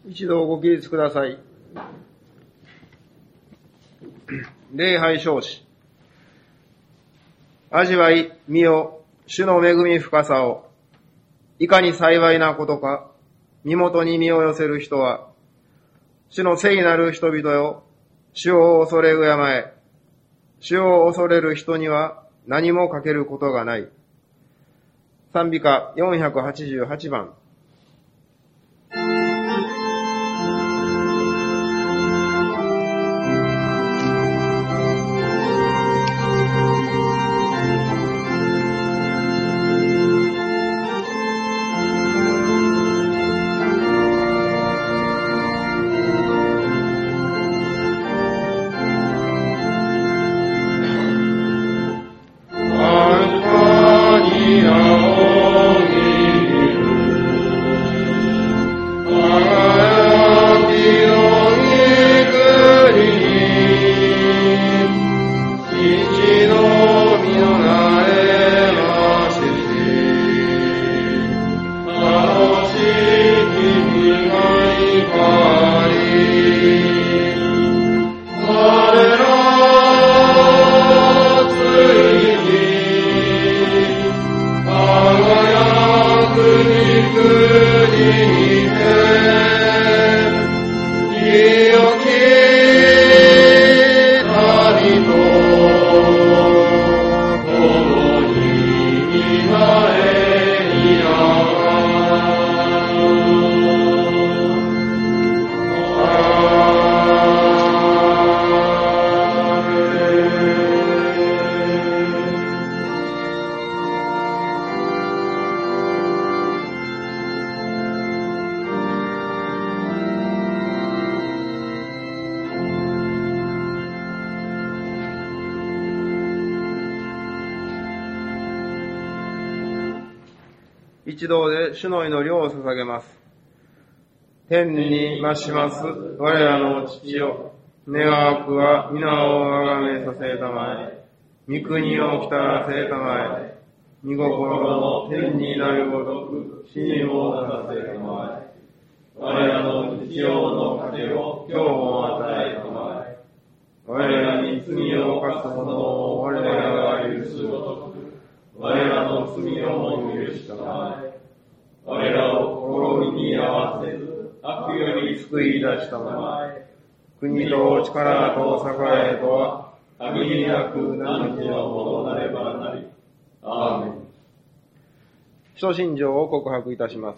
一同ご起立ください。礼拝称し。味わい、見よ、主の恵み深さを。いかに幸いなことか、身元に身を寄せる人は、主の聖なる人々よ、主を恐れ敬え。主を恐れる人には何もかけることがない。賛美歌488番。一同で主の祈りを捧げます。天に増します我らの父よ、願わくは皆をあがめさせたまえ、御国をきたらせたまえ、御心の天になるごとく地にもさせたまえ。我らの日曜の糧を今日も与えたまえ。我らに罪を犯す者を我らが許すごとく、我らの罪をも許したまえ。我らを試みに合わせず、悪より救い出したまえ。国と力と栄とは、限りなく何時のものなればなり。アーメン。使徒信条を告白いたします。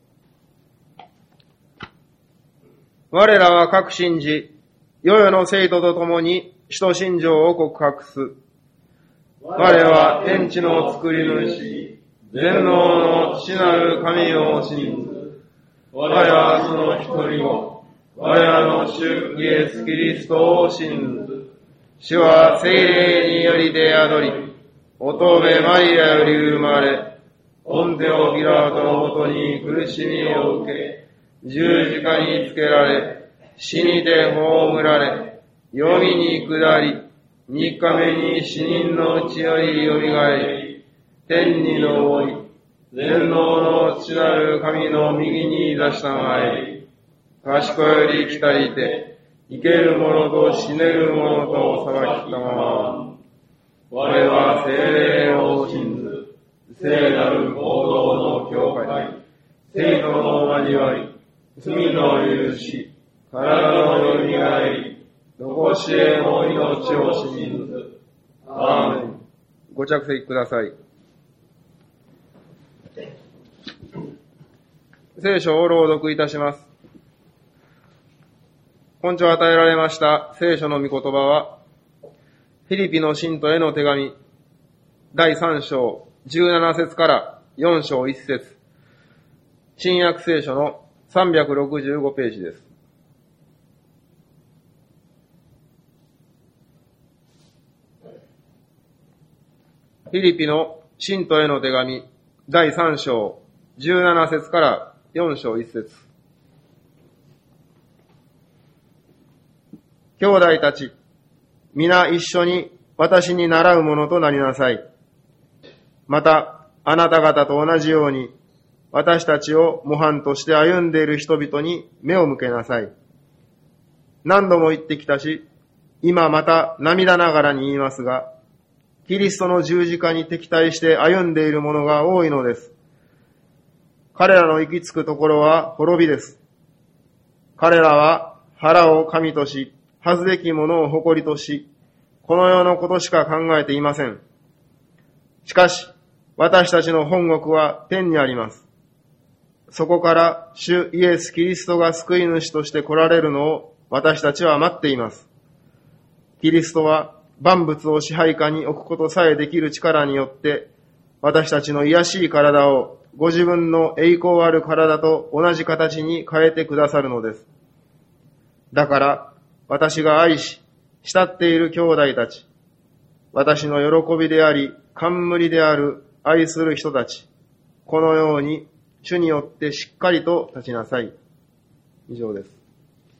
我らは各信じ、世々の生徒と共に使徒信条を告白す。我は天地の作り主、全能の父なる神を信ず。我はその一人を、我らの主イエス・キリストを信ず。主は聖霊により出宿り、乙女マリアより生まれ、ポンテオ・ピラトのもとに苦しみを受け、十字架につけられ、死にて葬られ、黄泉に下り、三日目に死人のうちよりよみがえり、天に昇り、全能の父なる神の右に座したまえり、賢より来たりて、生ける者と死ねる者と裁きたまま。我は聖霊を信ず、聖なる行動の教会、聖徒の交わり、罪の許し、体のよみがえり、残しへの命を信ず。アーメン。ご着席ください。聖書を朗読いたします。本日与えられました聖書の御言葉は、フィリピの信徒への手紙、第3章17節から4章1節、新約聖書の365ページです。フィリピの信徒への手紙、第3章17節から4章1節。兄弟たち、皆一緒に私に習うものとなりなさい。また、あなた方と同じように、 私たちを模範として歩んでいる人々に目を向けなさい。何度も言ってきたし、今また涙ながらに言いますが、キリストの十字架に敵対して歩んでいる者が多いのです。彼らの行き着くところは滅びです。彼らは腹を神とし、恥ずべきものを誇りとし、この世のことしか考えていません。しかし、私たちの本国は天にあります。そこから主イエス・キリストが救い主として来られるのを私たちは待っています。キリストは万物を支配下に置くことさえできる力によって、私たちの卑しい体をご自分の栄光ある体と同じ形に変えてくださるのです。だから、私が愛し、慕っている兄弟たち、私の喜びであり、冠である愛する人たち、このように主によってしっかりと立ちなさい。以上です。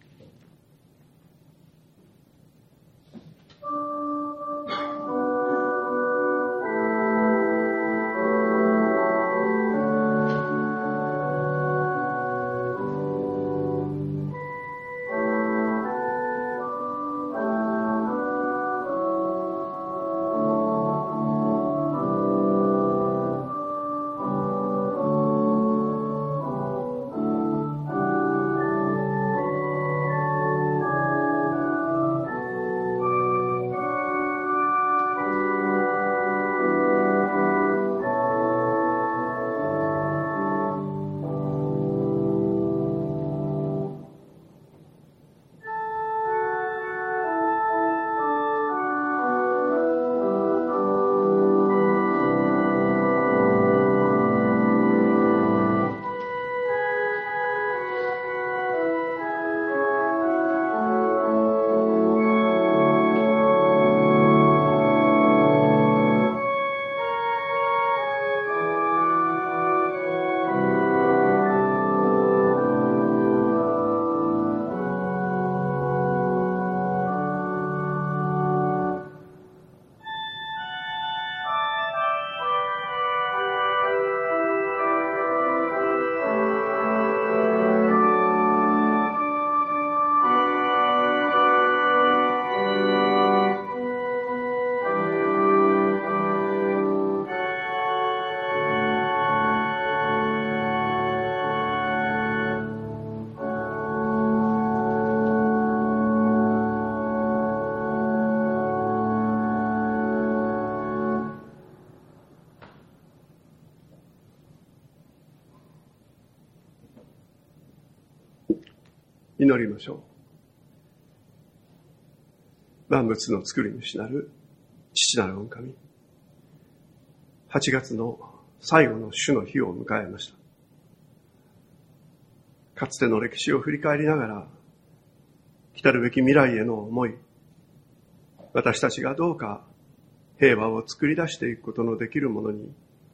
祈りましょう。万物の作り主なる父なる御神。8月の最後の主の日を迎えました。かつての歴史を振り返りながら、来るべき未来への思い、私たちがどうか平和を作り出していくことのできるものに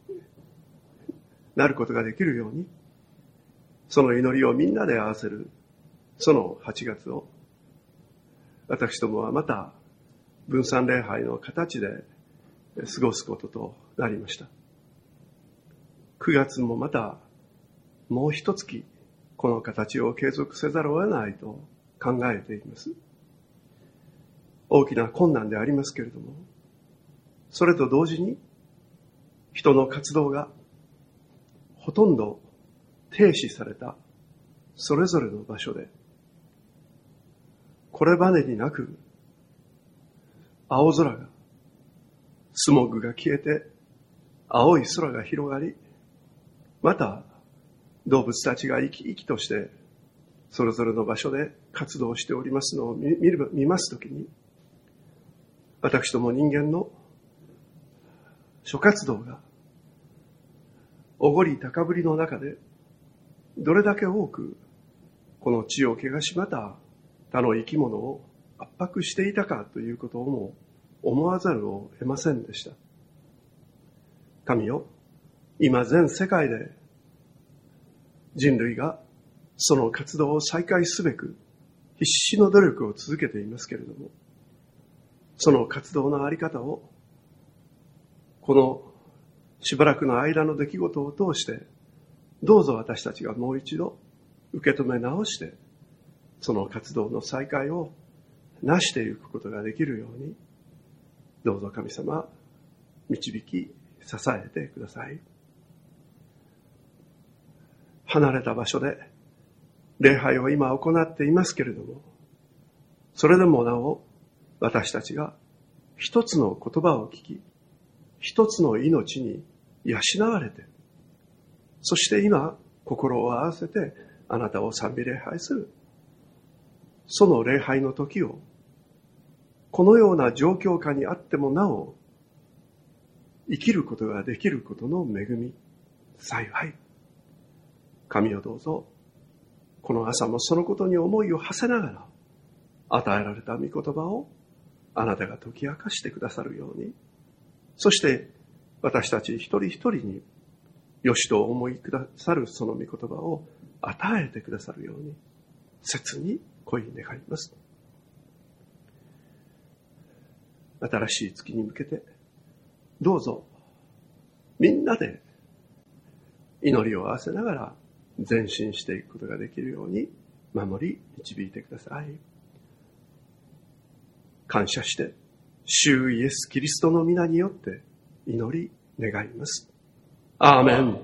なることができるように、その祈りをみんなで合わせるその8月を、私どもはまた分散礼拝の形で過ごすこととなりました。9月もまたもう一月この形を継続せざるを得ないと考えています。大きな困難でありますけれども、それと同時に人の活動がほとんど停止されたそれぞれの場所で、これまでになく青空が、スモッグが消えて青い空が広がり、また動物たちが生き生きとしてそれぞれの場所で活動しておりますのを見ますときに、私ども人間の諸活動がおごり高ぶりの中でどれだけ多くこの地を汚し、また他の生き物を圧迫していたかということをも思わざるを得ませんでした。神よ、今全世界で人類がその活動を再開すべく必死の努力を続けていますけれども、その活動のあり方をこのしばらくの間の出来事を通してどうぞ私たちがもう一度受け止め直して、その活動の再開を成していくことができるように、どうぞ神様、導き、支えてください。離れた場所で礼拝を今行っていますけれども、それでもなお私たちが一つの言葉を聞き、一つの命に養われて、そして今心を合わせてあなたを賛美礼拝する。その礼拝の時を、このような状況下にあってもなお生きることができることの恵み、幸い。神をどうぞ、この朝もそのことに思いを馳せながら、与えられた御言葉をあなたが解き明かしてくださるように、そして私たち一人一人によしと思いくださるその御言葉を与えてくださるように、切に恋に願います。新しい月に向けて、どうぞみんなで祈りを合わせながら前進していくことができるように守り導いてください。感謝して主イエスキリストの皆によって祈り願います。アーメン。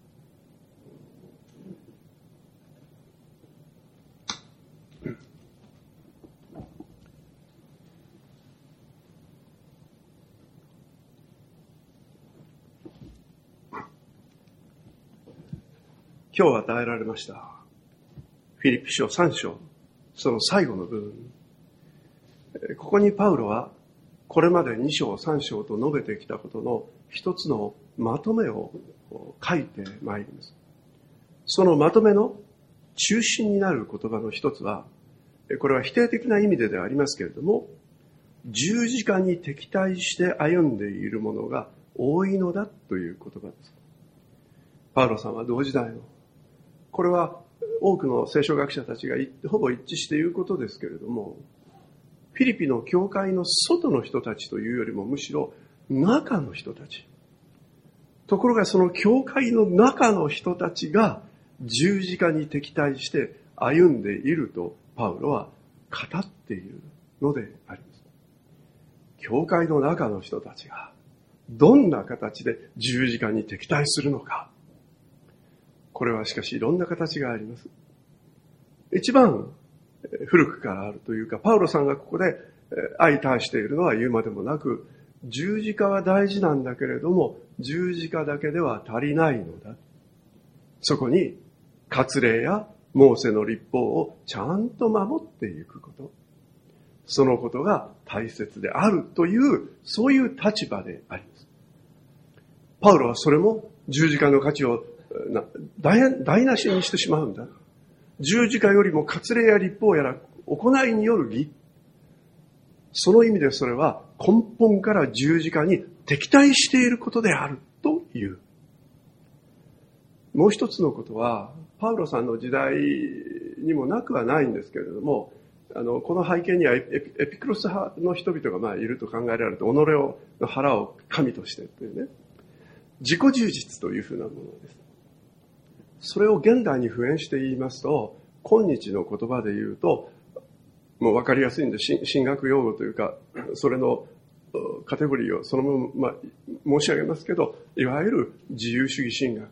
今日与えられましたフィリピ書3章、その最後の部分、ここにパウロはこれまで2章3章と述べてきたことの一つのまとめを書いてまいります。そのまとめの中心になる言葉の一つは、これは否定的な意味ではありますけれども、十字架に敵対して歩んでいるものが多いのだという言葉です。パウロさんは同時代の、これは多くの聖書学者たちがほぼ一致していることですけれども、フィリピの教会の外の人たちというよりもむしろ中の人たち。ところがその教会の中の人たちが十字架に敵対して歩んでいるとパウロは語っているのであります。教会の中の人たちがどんな形で十字架に敵対するのか。これはしかしいろんな形があります。一番古くからあるというか、パウロさんがここで相対しているのは言うまでもなく、十字架は大事なんだけれども、十字架だけでは足りないのだ。そこに割礼やモーセの律法をちゃんと守っていくこと。そのことが大切であるという、そういう立場であります。パウロはそれも十字架の価値を台無しにしてしまうんだ。十字架よりも割礼や律法やら行いによる義。その意味でそれは根本から十字架に敵対していることであるという。もう一つのことは、パウロさんの時代にもなくはないんですけれども、この背景にはエピクロス派の人々がいると考えられると、己の腹を神としてというね、自己充実というふうなものです。それを現代に普遍して言いますと、今日の言葉で言うと、もう分かりやすいんで、神学用語というか、それのカテゴリーをそのまま、申し上げますけど、いわゆる自由主義神学。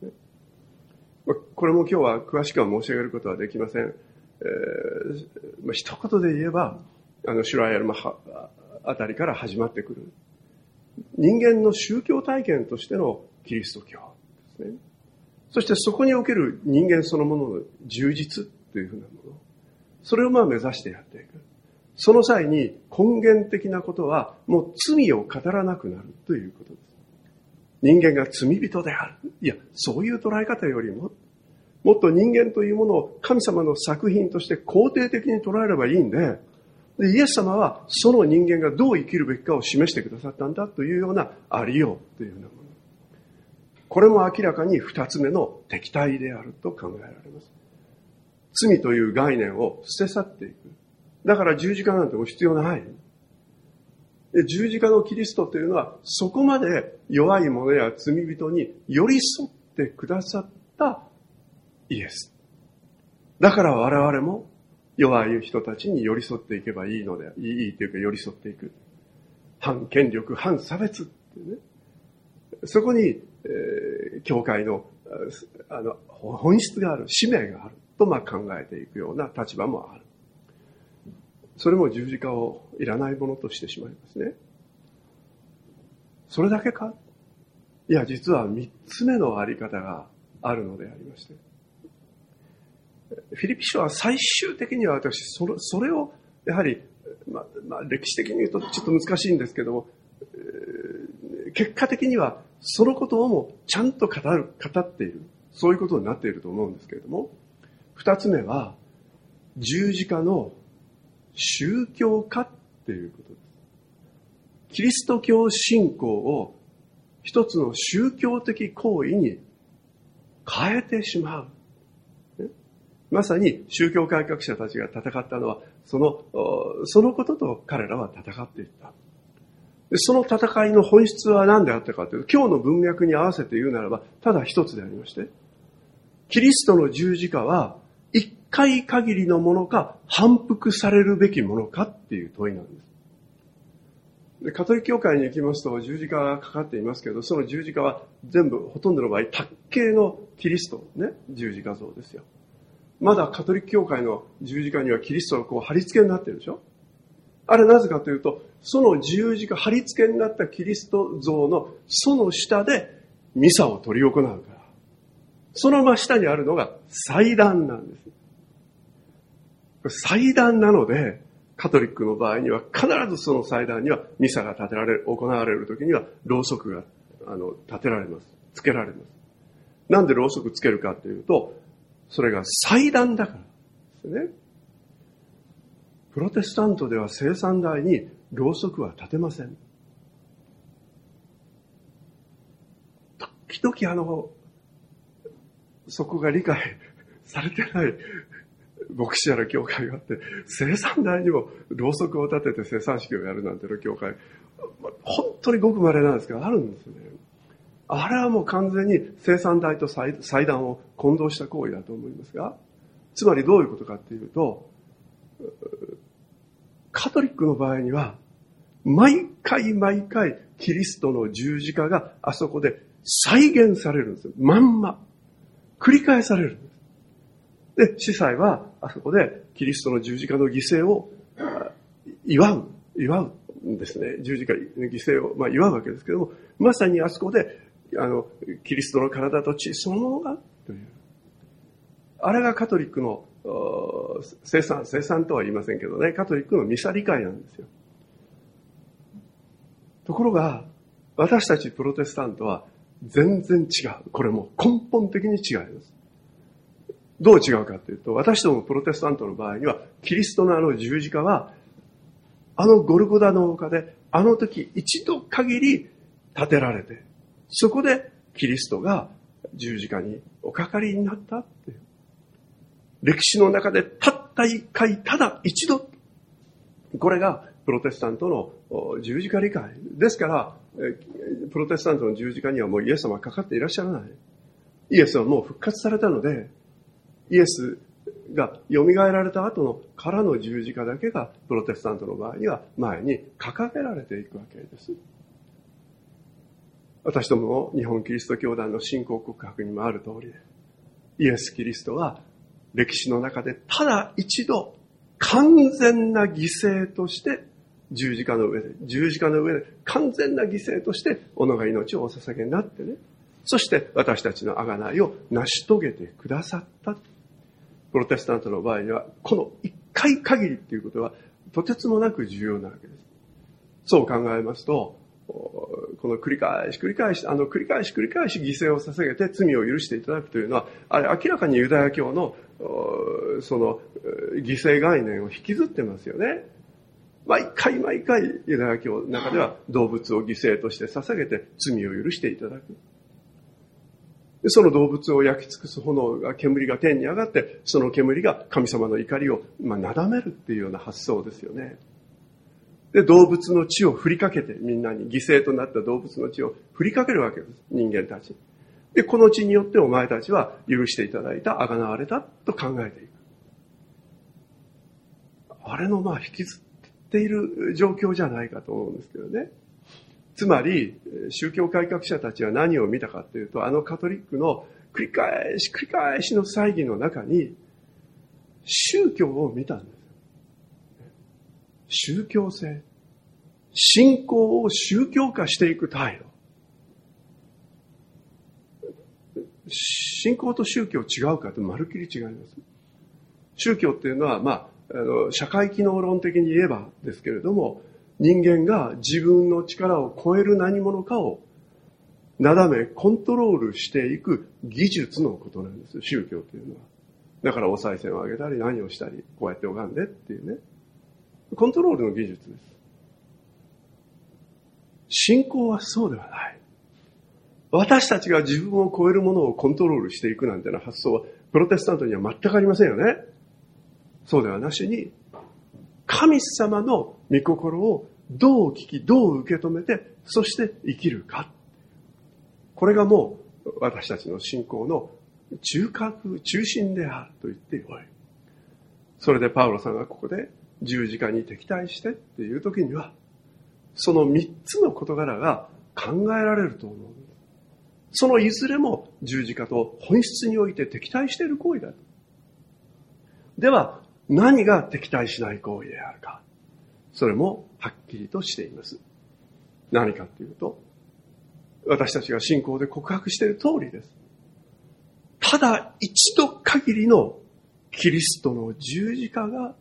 これも今日は詳しくは申し上げることはできません。一言で言えば、シュライアルマあたりから始まってくる。人間の宗教体験としてのキリスト教ですね。そしてそこにおける人間そのものの充実というふうなもの。それを目指してやっていく。その際に根源的なことはもう罪を語らなくなるということです。人間が罪人である。いや、そういう捉え方よりも、もっと人間というものを神様の作品として肯定的に捉えればいいんで、イエス様はその人間がどう生きるべきかを示してくださったんだというようなありようというようなもの。これも明らかに二つ目の敵対であると考えられます。罪という概念を捨て去っていく。だから十字架なんても必要ない。十字架のキリストというのはそこまで弱い者や罪人に寄り添ってくださっったイエス。だから我々も弱い人たちに寄り添っていけばいいので、いいというか寄り添っていく。反権力、反差別ってね。そこに、教会の、本質がある、使命があると考えていくような立場もある。それも十字架をいらないものとしてしまいますね。それだけか？いや、実は3つ目のあり方があるのでありまして。フィリピ書は最終的には私、それを、やはり、歴史的に言うとちょっと難しいんですけども、結果的にはそのことをもちゃんと語っている。そういうことになっていると思うんですけれども、2つ目は、十字架の宗教化っていうことです。キリスト教信仰を一つの宗教的行為に変えてしまう。まさに宗教改革者たちが戦ったのは、そのことと彼らは戦っていった。その戦いの本質は何であったかというと、今日の文脈に合わせて言うならば、ただ一つでありまして、キリストの十字架は一回限りのものか反復されるべきものかっていう問いなんです。でカトリック教会に行きますと十字架がかかっていますけど、その十字架は全部、ほとんどの場合、卓形のキリストね、十字架像ですよ。まだカトリック教会の十字架にはキリストがこう貼り付けになってるでしょ。あれなぜかというと、その十字架、貼り付けになったキリスト像のその下でミサを執り行うから。その真下にあるのが祭壇なんです。祭壇なので、カトリックの場合には必ずその祭壇にはミサが行われる時にはろうそくが立てられます。つけられます。なんでろうそくつけるかというと、それが祭壇だからですね。プロテスタントでは聖餐台にろうそくは立てません。時々そこが理解されてない牧師やら教会があって、聖餐台にもろうそくを立てて聖餐式をやるなんての教会、本当にごく稀なんですけど、あるんですよね。あれはもう完全に聖餐台と祭壇を混同した行為だと思いますが、つまりどういうことかっていうと、カトリックの場合には、毎回キリストの十字架があそこで再現されるんですよ。まんま。繰り返されるんです。で、司祭はあそこでキリストの十字架の犠牲を祝うんですね。十字架の犠牲を、祝うわけですけども、まさにあそこで、キリストの体と血そのものがという。あれがカトリックの聖餐とは言いませんけどね、カトリックのミサ理解なんですよ。ところが、私たちプロテスタントは全然違う。これも根本的に違います。どう違うかというと、私どもプロテスタントの場合には、キリストの十字架は、ゴルゴダの丘で、時一度限り立てられて、そこでキリストが十字架におかかりになったっていう。歴史の中でたった一回、ただ一度。これがプロテスタントの十字架理解。ですから、プロテスタントの十字架にはもうイエス様はかかっていらっしゃらない。イエスはもう復活されたので、イエスが蘇られた後のからの十字架だけがプロテスタントの場合には前に掲げられていくわけです。私どもの日本キリスト教団の信仰告白にもある通りで、イエス・キリストは歴史の中でただ一度完全な犠牲として十字架の上で完全な犠牲として己が命をお捧げになってね、そして私たちの贖いを成し遂げてくださった。プロテスタントの場合にはこの一回限りっていうことはとてつもなく重要なわけです。そう考えますと、この繰り返し犠牲を捧げて罪を許していただくというのは、あれ明らかにユダヤ教のその犠牲概念を引きずってますよね。毎回ユダヤ教の中では動物を犠牲として捧げて罪を許していただく。その動物を焼き尽くす煙が天に上がって、その煙が神様の怒りをなだめるっていうような発想ですよね。で、動物の血を振りかけて、みんなに犠牲となった動物の血を振りかけるわけです。人間たち。 で、この地によってお前たちは許していただいた、贖われたと考えていく。あれの引きずっている状況じゃないかと思うんですけどね。つまり、宗教改革者たちは何を見たかというと、あのカトリックの繰り返しの猜疑の中に、宗教を見たんです。宗教性。信仰を宗教化していく態度。信仰と宗教違うかとまるっきり違います。宗教っていうのは、社会機能論的に言えばですけれども、人間が自分の力を超える何者かをなだめコントロールしていく技術のことなんです、宗教というのは。だからお賽銭をあげたり何をしたり、こうやって拝んでっていうね。コントロールの技術です。信仰はそうではない。私たちが自分を超えるものをコントロールしていくなんてな発想は、プロテスタントには全くありませんよね。そうではなしに、神様の御心をどう聞き、どう受け止めて、そして生きるか。これがもう私たちの信仰の中心であると言ってよい。それでパウロさんがここで十字架に敵対してっていう時には、その3つの事柄が考えられると思うんです。そのいずれも十字架と本質において敵対している行為だ。では、何が敵対しない行為であるか。それもはっきりとしています。何かというと、私たちが信仰で告白している通りです。ただ一度限りのキリストの十字架が、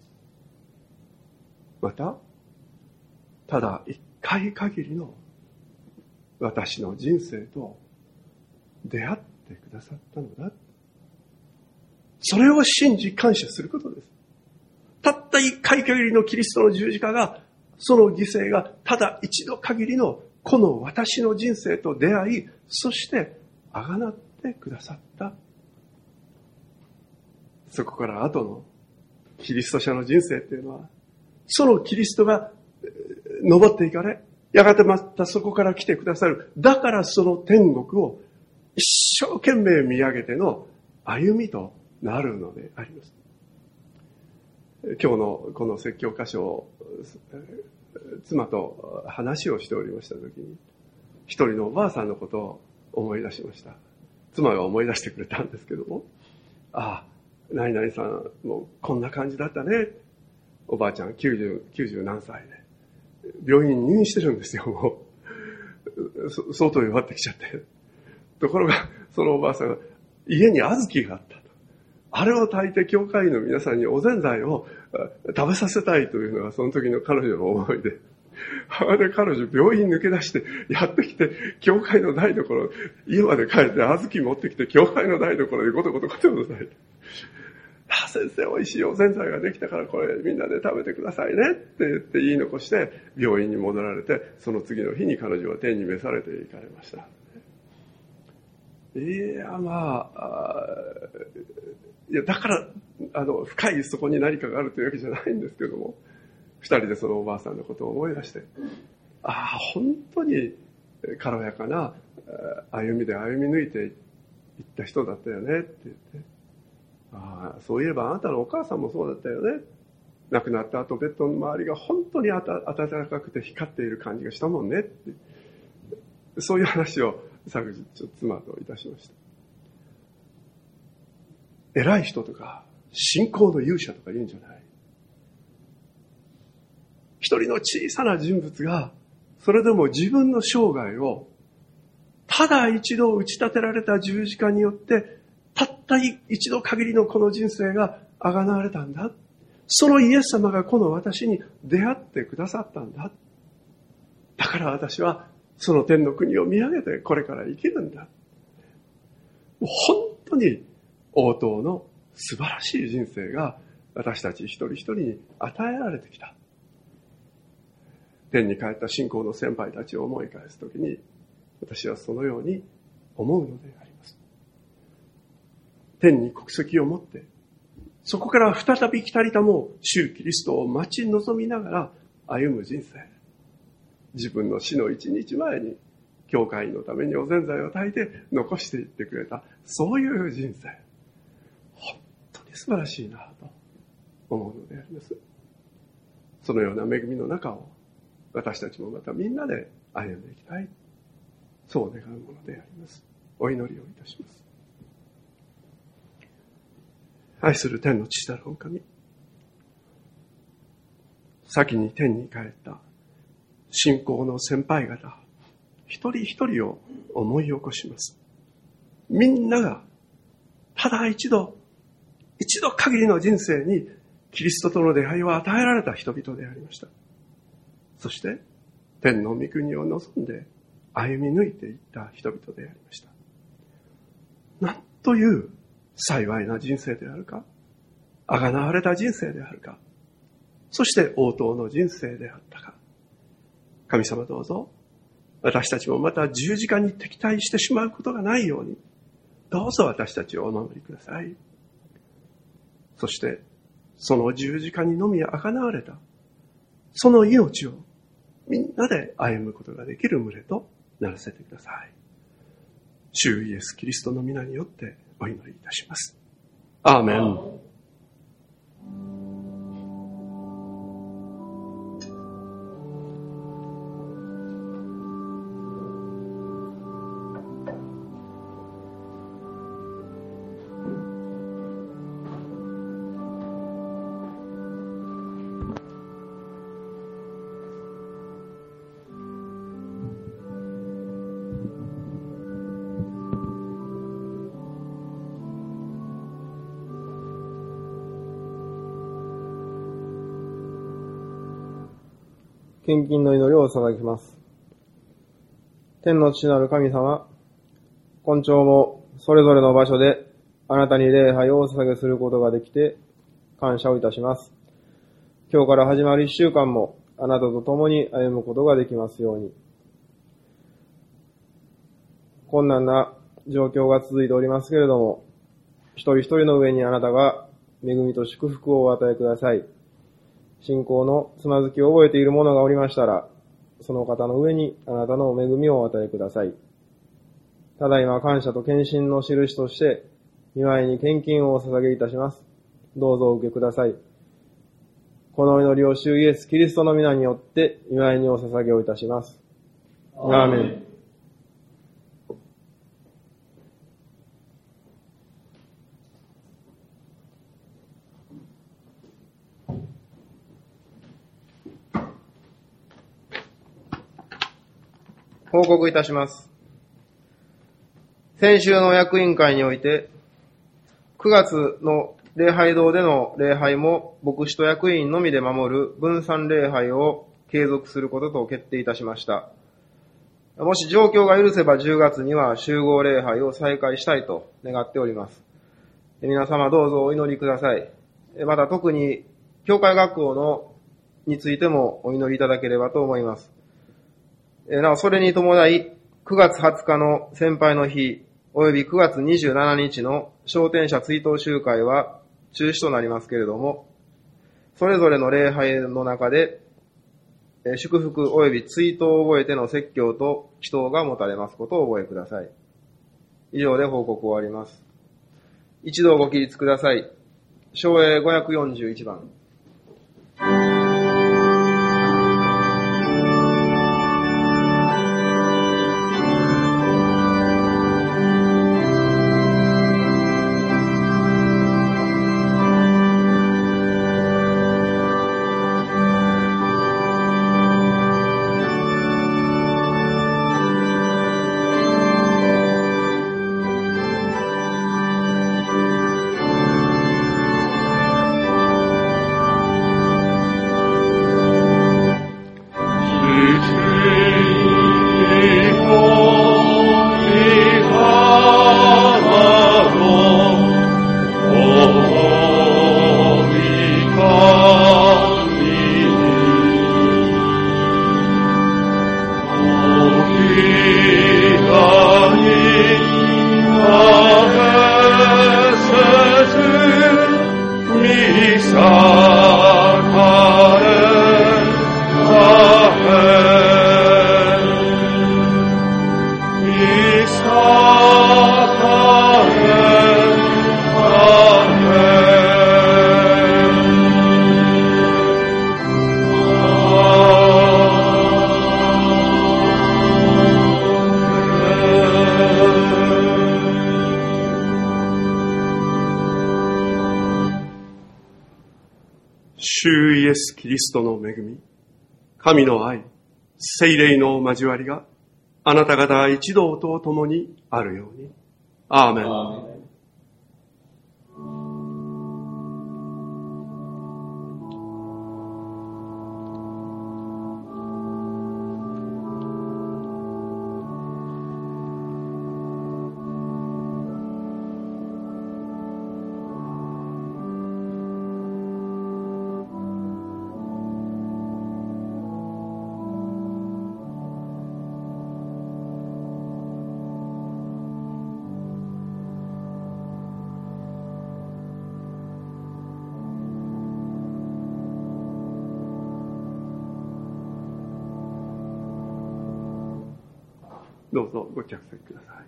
また、ただ一回限りの私の人生と出会ってくださったのだ。それを信じ感謝することです。たった一回限りのキリストの十字架が、その犠牲がただ一度限りのこの私の人生と出会い、そして贖ってくださった。そこから後のキリスト者の人生っていうのは、そのキリストが登っていかれ、やがてまたそこから来てくださる。だからその天国を一生懸命見上げての歩みとなるのであります。今日のこの説教箇所を妻と話をしておりましたときに、一人のおばあさんのことを思い出しました。妻が思い出してくれたんですけども、ああ、何々さんもこんな感じだったね。おばあちゃん90何歳で病院に入院してるんですよ。もう相当弱ってきちゃって。ところがそのおばあさんが家に小豆があったと。あれを炊いて教会員の皆さんにおぜんざいを食べさせたいというのがその時の彼女の思いで。あれ彼女病院抜け出してやってきて教会の台所、家まで帰って小豆持ってきて教会の台所でゴトゴトゴトゴト炊いて。先生美味しいおぜんざいができたからこれみんなで食べてくださいねって言って言い残して病院に戻られて、その次の日に彼女は天に召されて行かれました。いやだから深いそこに何かがあるというわけじゃないんですけども、二人でそのおばあさんのことを思い出して、本当に軽やかな歩みで歩み抜いていった人だったよねって言って、そういえばあなたのお母さんもそうだったよね。亡くなった後ベッドの周りが本当に暖かくて光っている感じがしたもんねって、そういう話を昨日妻といたしました。偉い人とか信仰の勇者とか言うんじゃない。一人の小さな人物がそれでも自分の生涯をただ一度打ち立てられた十字架によってたった一度限りのこの人生が贖われたんだ。そのイエス様がこの私に出会ってくださったんだ。だから私はその天の国を見上げてこれから生きるんだ。本当に応答の素晴らしい人生が私たち一人一人に与えられてきた。天に帰った信仰の先輩たちを思い返すときに、私はそのように思うのであります。天に国籍を持って、そこから再び来たりたも主キリストを待ち望みながら歩む人生。自分の死の一日前に教会のためにおぜんざいを与えて残していってくれた、そういう人生。本当に素晴らしいなと思うのであります。そのような恵みの中を私たちもまたみんなで歩んでいきたい。そう願うものであります。お祈りをいたします。愛する天の父なるお神、先に天に帰った信仰の先輩方、一人一人を思い起こします。みんながただ一度限りの人生にキリストとの出会いを与えられた人々でありました。そして天の御国を望んで歩み抜いていった人々でありました。なんという幸いな人生であるか、あがなわれた人生であるか、そして応答の人生であったか。神様どうぞ、私たちもまた十字架に敵対してしまうことがないように、どうぞ私たちをお守りください。そして、その十字架にのみあがなわれた、その命をみんなで歩むことができる群れとならせてください。主イエスキリストの皆によってお祈りいたします。アーメン。 献金の祈りを捧げます。天の父なる神様、今朝もそれぞれの場所であなたに礼拝をお捧げすることができて感謝をいたします。今日から始まる一週間もあなたと共に歩むことができますように。困難な状況が続いておりますけれども、一人一人の上にあなたが恵みと祝福をお与えください。信仰のつまずきを覚えている者がおりましたら、その方の上にあなたの恵みをお与えください。ただいま感謝と献身の印として、御前に献金をお捧げいたします。どうぞお受けください。この祈りを主イエスキリストの皆によって御前にお捧げをいたします。アーメン。報告いたします。先週の役員会において、9月の礼拝堂での礼拝も牧師と役員のみで守る分散礼拝を継続することと決定いたしました。もし状況が許せば10月には集合礼拝を再開したいと願っております。皆様どうぞお祈りください。また特に教会学校についてもお祈りいただければと思います。なお、それに伴い、9月20日の先輩の日、および9月27日の昇天者追悼集会は中止となりますけれども、それぞれの礼拝の中で、祝福および追悼を覚えての説教と祈祷が持たれますことをお覚えください。以上で報告を終わります。一同ご起立ください。唱詠541番。 主イエス・キリストの恵み、神の愛、聖霊の交わりがあなた方一同と共にあるように。アーメン。どうぞご着席ください。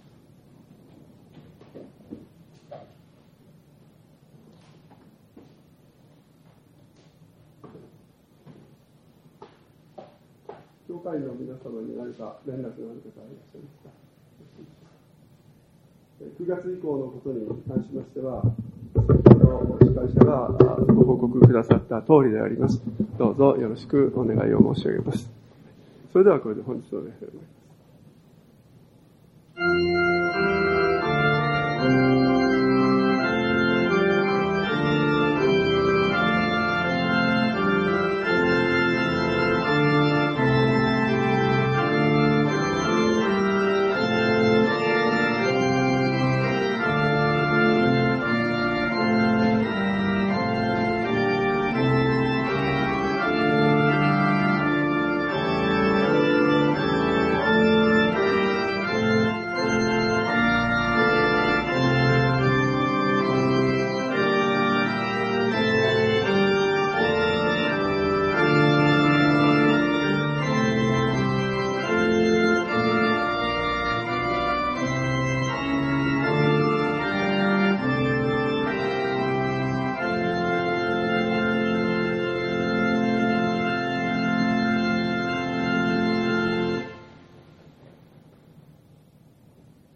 教会の皆様に何か連絡のある方はいらっしゃいますか。9月以降のことに関しましては、先ほど司会者がご報告くださった通りであります。どうぞよろしくお願いを申し上げます。それではこれで本日の礼拝を終わります。